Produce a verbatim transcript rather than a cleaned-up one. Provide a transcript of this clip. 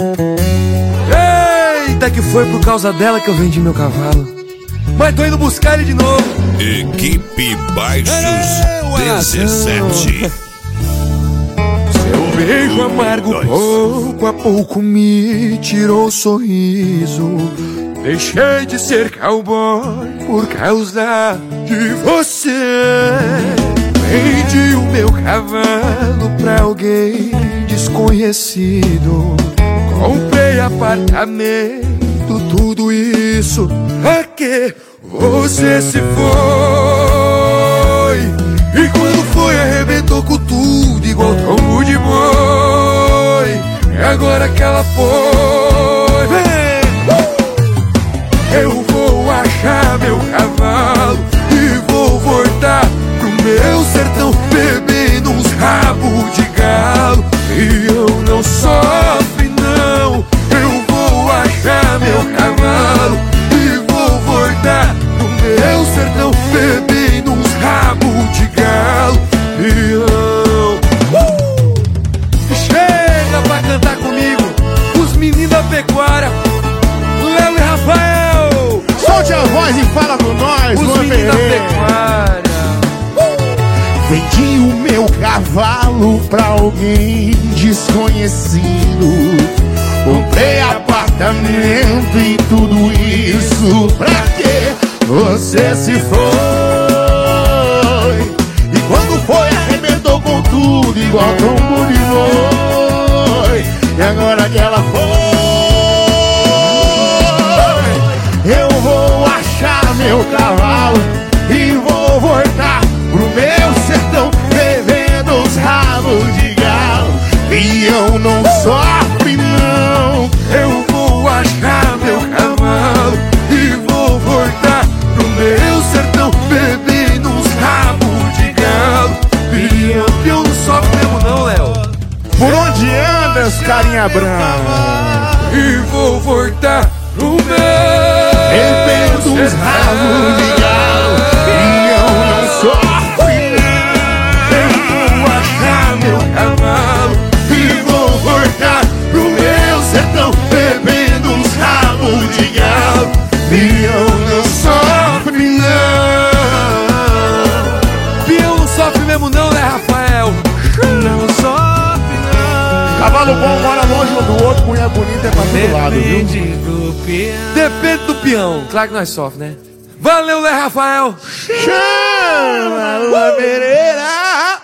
Eita, que foi por causa dela que eu vendi meu cavalo. Mas tô indo buscar ele de novo. Equipe Baixos dezessete. Seu beijo amargo pouco a pouco me tirou o sorriso. Deixei de ser cowboy por causa de você. Vendi o meu cavalo pra alguém desconhecido. Comprei apartamento, tudo isso pra que você se foi. E quando foi arrebentou com tudo igual tombo de boi. E agora que ela foi, vem! Eu vou achar meu cavalo e vou voltar pro meu sertão, bebendo uns rabos de galo. E eu não sofro não. Eu vou achar meu cavalo e vou voltar pro meu sertão, bebendo uns rabos de galo. E eu uh! Chega pra cantar comigo os meninos da pecuária, Léo e Rafael. Solte a voz e fala com nós, os meninos da pecuária. Vendi o meu cavalo pra alguém desconhecido. Comprei apartamento e tudo isso pra que você se foi. E quando foi arrebentou com tudo igual tombo de boi. E agora que ela foi, eu vou achar meu cavalo e vou voltar pro meu sertão, bebendo os rabos de galo. E eu não sofro não. Eu vou achar meu cavalo e vou voltar pro meu sertão, bebendo uns rabos de galo. E eu, eu não sofro mesmo não, Léo. Por onde andas, carinha branca? E vou voltar pro meu bebendo uns rabos de galo. E eu não sofro. E eu não sofre não. Pião não sofre mesmo não, né, Rafael? Não sofre não. Cavalo bom mora longe um do outro, mulher bonita é pra todo lado, viu? Do peão. Depende do peão. Claro que nós sofre, né? Valeu, né, Rafael? Chama, Lua Pereira.